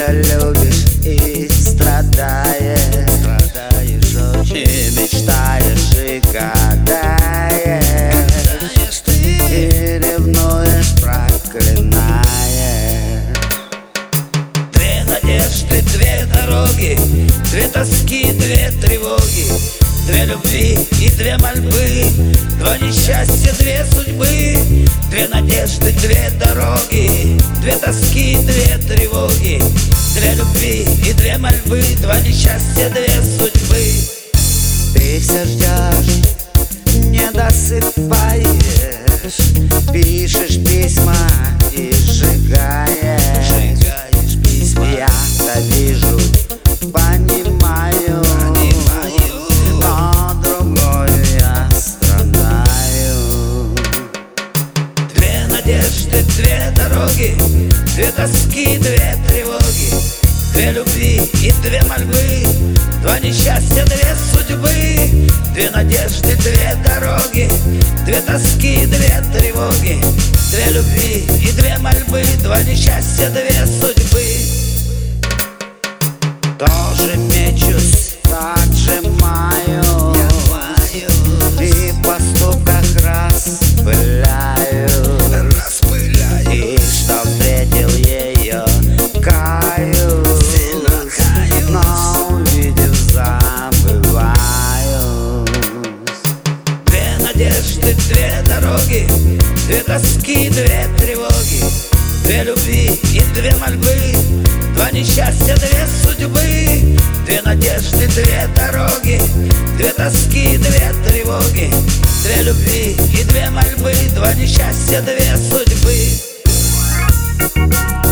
Только любишь и страдаешь, и мечтаешь, и гадаешь, и ревнуешь, проклинаешь. Две надежды, две дороги, две тоски, две тревоги, две любви и две мольбы, два несчастья, две судьбы. Две надежды, две дороги, две тоски, две тревоги, две любви и две мольбы, два несчастья, две судьбы. Ты все ждешь, не досыпаешь, пишешь письма и сжигаешь Письма. Я-то вижу, понимаю, но другой я страдаю. Две надежды, две дороги, две тоски, две тревоги, две любви и две мольбы, два несчастья, две судьбы. Две надежды, две дороги, две тоски, две тревоги, две любви и две мольбы, два несчастья, две судьбы. Тоже мечусь, так сжимаю, и в поступках распыляю. И что встретил ее, каюсь, но увидев, забываюсь. Две надежды, две дороги, две тоски, две тревоги, две любви и две мольбы, два несчастья, две судьбы. Две надежды, две дороги, две тоски, две тревоги, две любви и две мольбы, два несчастья, две судьбы.